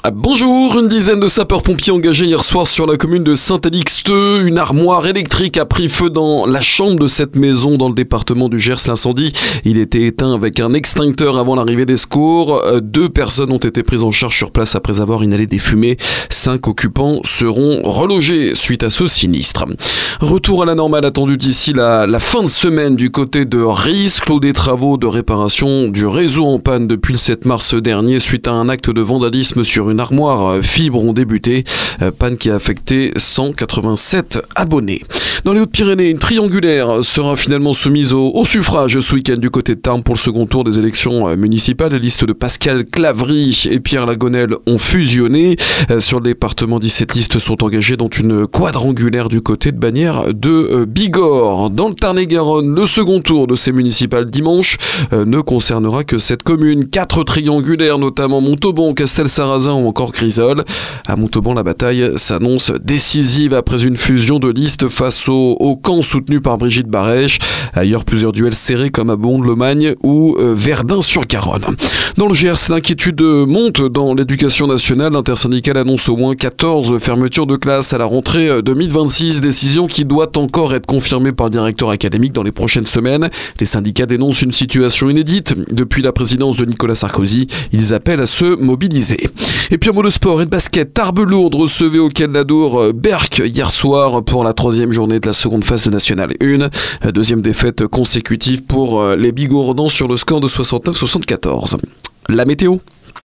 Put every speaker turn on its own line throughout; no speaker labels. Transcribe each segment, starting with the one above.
Bonjour, une dizaine de sapeurs-pompiers engagés hier soir sur la commune de Saint-Alixteux. Une armoire électrique a pris feu dans la chambre de cette maison dans le département du Gers. L'incendie, il était éteint avec un extincteur avant l'arrivée des secours. 2 personnes ont été prises en charge sur place après avoir inhalé des fumées. 5 occupants seront relogés suite à ce sinistre. Retour à la normale attendu d'ici la fin de semaine du côté de Ries. Clos des travaux de réparation du réseau en panne depuis le 7 mars dernier suite à un acte de vandalisme sur une armoire fibre ont débuté, panne qui a affecté 187 abonnés. Dans les Hautes-Pyrénées, une triangulaire sera finalement soumise au suffrage ce week-end du côté de Tarbes pour le second tour des élections municipales. Les listes de Pascal Clavry et Pierre Lagonel ont fusionné. Sur le département, 17 listes sont engagées, dont une quadrangulaire du côté de Bagnères de Bigorre. Dans le Tarn-et-Garonne, le second tour de ces municipales dimanche ne concernera que cette commune. 4 triangulaires, notamment Montauban, Castelsarrasin ou encore Grisol. À Montauban, la bataille s'annonce décisive après une fusion de listes face au camp soutenu par Brigitte Barèche. Ailleurs, plusieurs duels serrés comme à Bonde-Lomagne ou Verdun-sur-Garonne. Dans le Gers, l'inquiétude monte dans l'éducation nationale. L'intersyndicale annonce au moins 14 fermetures de classes à la rentrée 2026. Décision qui doit encore être confirmée par le directeur académique dans les prochaines semaines. Les syndicats dénoncent une situation inédite. Depuis la présidence de Nicolas Sarkozy, ils appellent à se mobiliser. Et puis en mot de sport et de basket, Tarbes-Lourdes recevait au Quai de l'Adour Berck hier soir pour la 3e journée de la seconde phase de National 1. Deuxième défaite consécutive pour les Bigourdans sur le score de 69-74. La météo.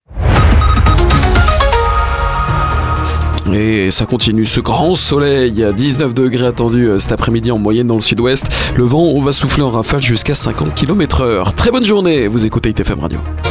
Et ça continue, ce grand soleil, 19 degrés attendus cet après-midi en moyenne dans le sud-ouest. Le vent, on va souffler en rafale jusqu'à 50 km/h. Très bonne journée, vous écoutez ITFM Radio.